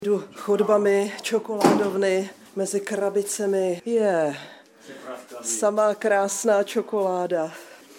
Jdu chodbami čokoládovny mezi krabicemi. Samá krásná čokoláda.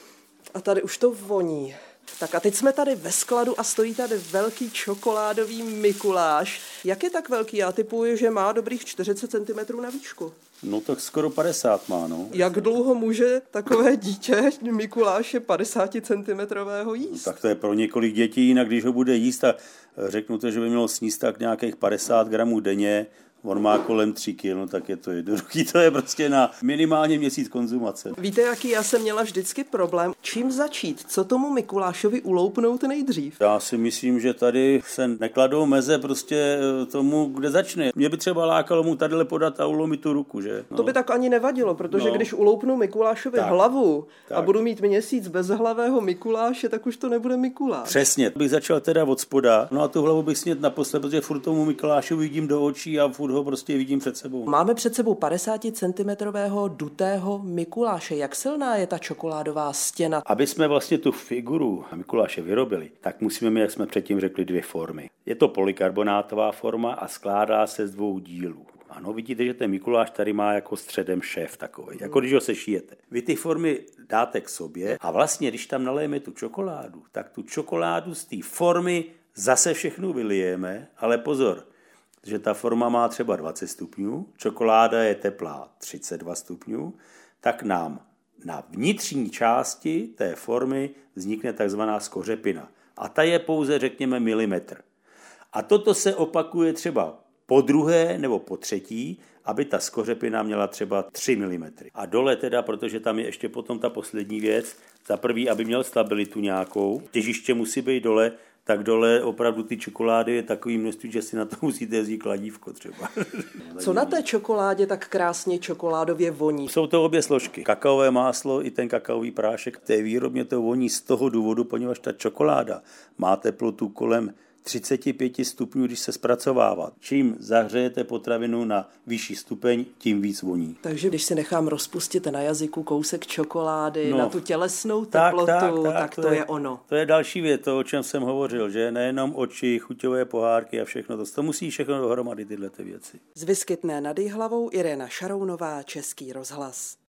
A tady už to voní. Tak a teď jsme tady ve skladu a stojí tady velký čokoládový Mikuláš. Jak je tak velký? Já tipuji, že má dobrých 40 cm na výšku. No tak skoro 50 má, no. Jak dlouho může takové dítě Mikuláše 50 cm jíst? No, tak to je pro několik dětí, jinak když ho bude jíst a řeknu to, že by mělo sníst tak nějakých 50 gramů denně, on má kolem 3 kg, no tak je to jednoduchý, to je prostě na minimálně měsíc konzumace. Víte, jaký já jsem měla vždycky problém? Čím začít? Co tomu Mikulášovi uloupnout nejdřív? Já si myslím, že tady se nekladou meze prostě tomu, kde začne. Mě by třeba lákalo mu tadyhle podat a ulomit tu ruku, že? No. To by tak ani nevadilo, protože když uloupnu Mikulášovi hlavu a budu mít měsíc bezhlavého Mikuláše, tak už to nebude Mikuláš. Přesně, bych začal teda od spoda, no a tu hlavu bych snět naposled, protože furt tomu Mikulášovi vidím do očí a furt ho prostě vidím před sebou. Máme před sebou 50 cm dutého Mikuláše. Jak silná je ta čokoládová stěna? Aby jsme vlastně tu figuru Mikuláše vyrobili, tak musíme mít, jak jsme předtím řekli, 2 formy. Je to polykarbonátová forma a skládá se z 2 dílů. Ano, vidíte, že ten Mikuláš tady má jako středem šéf takový, jako když ho sešijete. Vy ty formy dáte k sobě a vlastně, když tam nalijeme tu čokoládu, tak tu čokoládu z té formy zase všechnu vylijeme, ale pozor, že ta forma má třeba 20 stupňů, čokoláda je teplá 32 stupňů, tak nám na vnitřní části té formy vznikne takzvaná skořepina. A ta je pouze, řekněme, milimetr. A toto se opakuje třeba po druhé nebo po třetí, aby ta skořepina měla třeba 3 mm. A dole teda, protože tam je ještě potom ta poslední věc, za prvý, aby měl stabilitu nějakou, těžiště musí být dole, tak dole opravdu ty čokolády je takový množství, že si na to musíte jezdit kladívko třeba. Co na té čokoládě tak krásně čokoládově voní? Jsou to obě složky. Kakaové máslo i ten kakaový prášek. V té výrobně to voní z toho důvodu, poněvadž ta čokoláda má teplotu kolem 35 stupňů, když se zpracovává. Čím zahřejete potravinu na vyšší stupeň, tím víc voní. Takže když si nechám rozpustit na jazyku kousek čokolády na tu tělesnou teplotu, tak to je ono. To je další věc, to, o čem jsem hovořil, že nejenom oči, chuťové pohárky a všechno to musí všechno dohromady tyhle věci. Z Vyskytné nad Jihlavou Irena Šarounová, Český rozhlas.